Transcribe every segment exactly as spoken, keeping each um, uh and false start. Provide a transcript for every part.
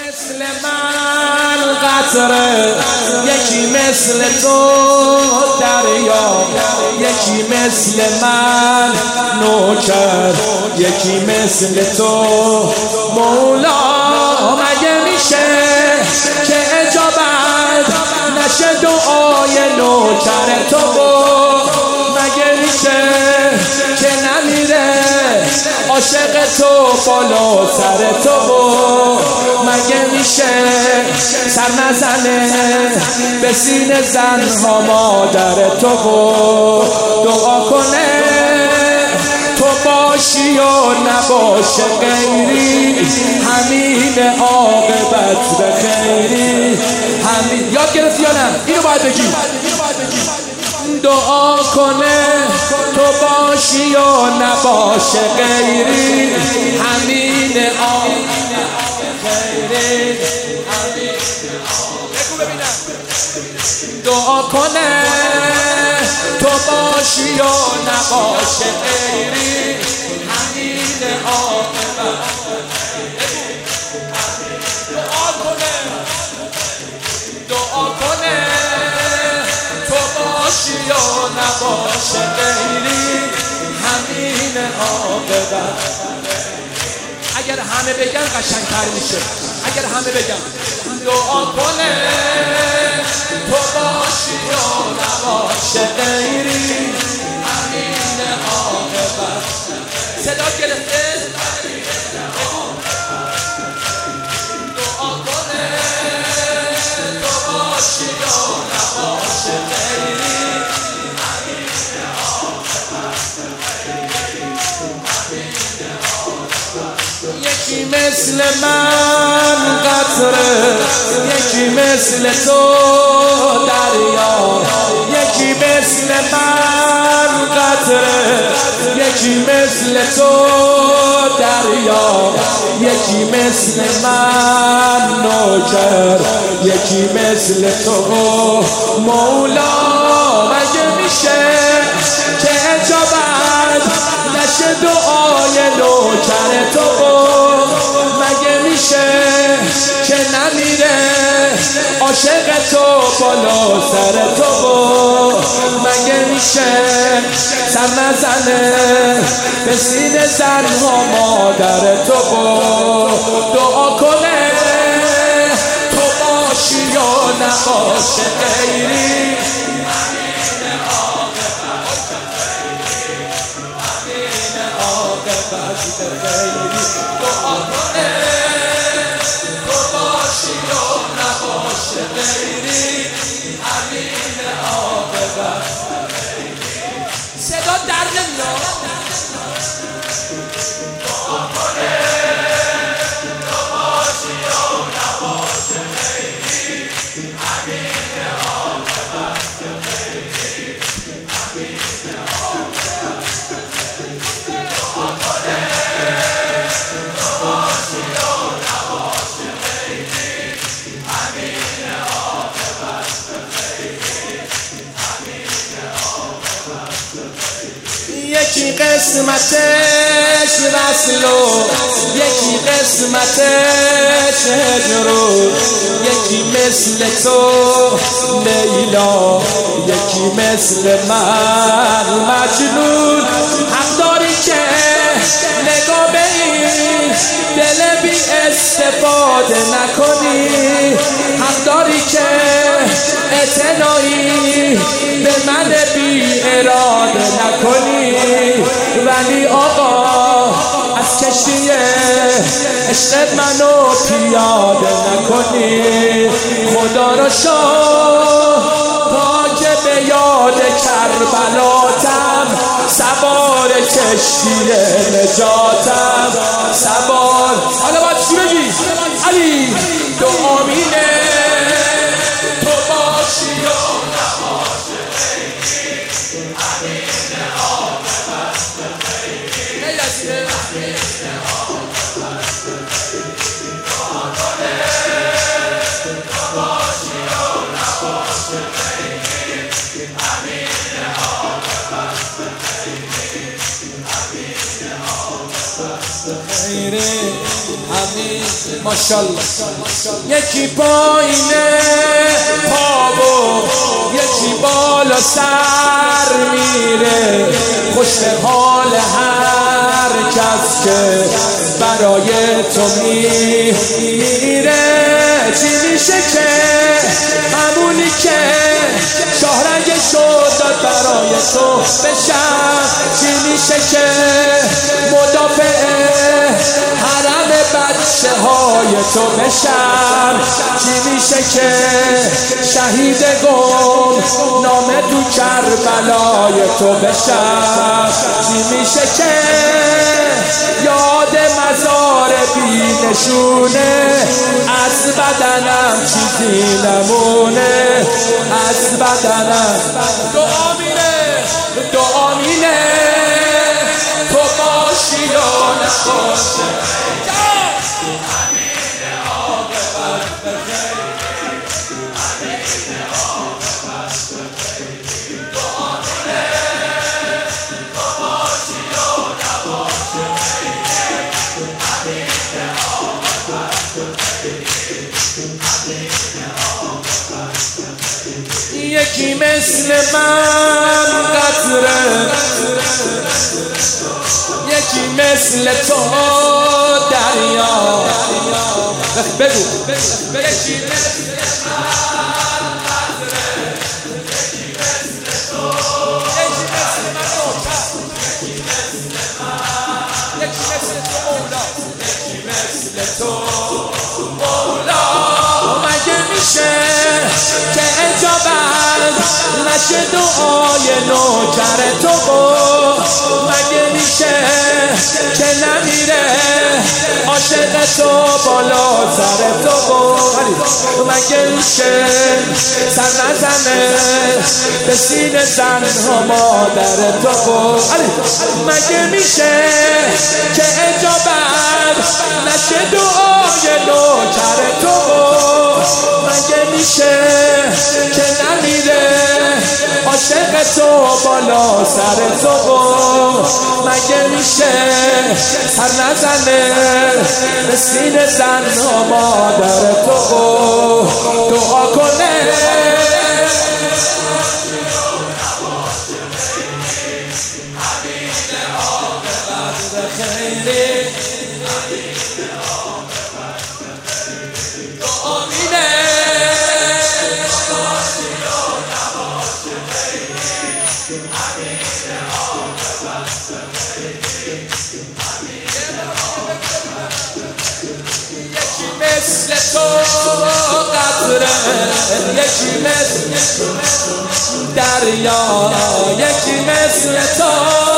مثل من قطره، یکی مثل تو دریا، یکی مثل من نوکر، یکی مثل تو مولا. مگه میشه که اجابت نشه دعای نوکر تو؟ مگه میشه که نمیره عاشق تو بالا سر تو؟ مگه میشه سر نزنه به سینه زنها مادر تو دعا کنه تو باشی و نباشه غیری، همین عاقبت به خیری. همین یاد گرفتی یا نه؟ اینو باید بگی. دعا کنه تو باشی و نباشه غیری، همین عاقبت خیری. دعا کنه تو باشی و نباشه غیری، همین عاقبت. دعا کنه دعا کنه تو باشی و نباشه غیری، همین عاقبت. اگر همه بگن قشنگ‌تر میشه. اگر همه بگن دعا کنه تو باشی و نباشه غیری، همین عاقبت. صدا گرفته؟ دعا کنه تو باشی و نباشه غیری، همین عاقبت. یکی مثل من قطره، یکی مثل تو دریا، یکی مثل من قطره، یکی مثل تو دریا، یکی مثل من نوکر، یکی مثل تو مولا. مگه میشه که اجابت نشه دعای نوکر تو؟ مگه میشه که نمیره عاشق تو بالا سر تو؟ مگه میشه سر نزنه به سینه زنها مادر تو دعا کنه تو باشی یا نباشه غیری، همین عاقبت غیری. دعا کنه تو باشی و نباشه غیری، همین عاقبت. صدا در نمیاد. دعا کنه تو باشی و نباشه غیری، همین عاقبت غیری، همین عاقبت. دعا کنه تو باشی و نباشه غیری، همین عاقبت غیری، همین عاقبت. یکی قسمتش وصل و یکی قسمتش هجر، یکی مثل تو لیلا، یکی مثل من مجنون. حق داری که نگاه به این دل بی استفاده نکنی، حق داری که اعتنایی به من بی اراده نکنی. ولی آقا از کشتی عشق منو پیاده نکنی. خدا رو شاه تا که به یاد کربلاتم سوار کشتی نجاتم سوار. حالا باید چی بگی؟ علی دعا مینه تو باشی و نباشه غیری، همین عاقبت غیری، همین عاقبت غیری. دعا کنه تو باشی و نباشه غیری، همین عاقبت غیری، همین عاقبت غیری، ماشاءالله. یکی پایینه پابو یکی بالا سر میره، خوش حال هر کس که برای تو میره. چی میشه که همونی که شاهرنگ شد داد برای تو بشم؟ چی میشه که مدافع حرم بچه های تو بشم؟ چی میشه که شهید گم نامه تو کربلای تو بشم؟ چی میشه که یاد مزار بی نشونه از بدنم چیزی نمونه، از بدنم دعا مینه دعا مینه تو باشی یا نباشی. یکی مثل من قطره، یکی مثل تو دریا. بگو یکی مثل من قطره، یکی مثل تو، یکی مثل من نوکر، یکی مثل من، یکی مثل تو مولا، یکی مثل تو مولا. مگه میشه که اجابت نشه دعای نوکر تو؟ مگه میشه که نمیره عاشق تو بالا سر تو؟ مگه میشه سر نزنه به سینه زن ها مادر تو؟ مگه میشه که اجابت نشه دعای نوکر تو؟ مگه میشه که نمیره عاشق تو بالا سر تو؟ مگه میشه سر نزنه به سینه زن ها مادر تو؟ دعا کنه مثل تو قطره، یکی مثل دریا، یکی مثل تو،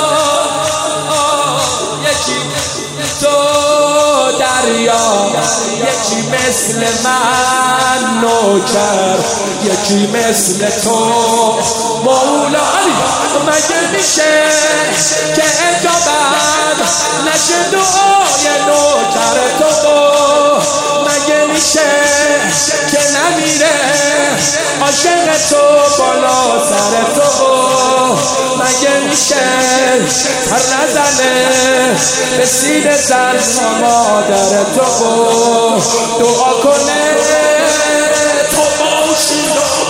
یکی مثل تو دریا، یکی مثل من نوکر، یکی مثل تو مولا. مگه میشه که اجابت نشه دعای نوکر تو؟ مگه میشه که نمیره عاشق تو بالا سر تو؟ مگه میشه سر نزنه به سینه زن مادر تو؟ دعا کنه تو باشی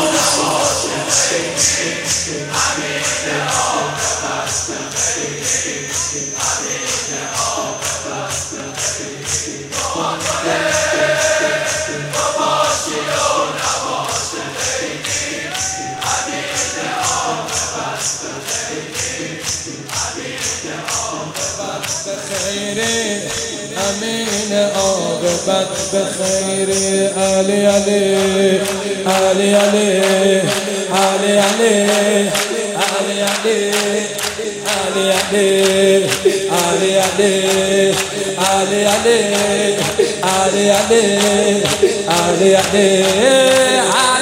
امین عاقبت بخیر. علی علی علی علی علی علی علی علی علی علی علی علی علی علی علی علی علی علی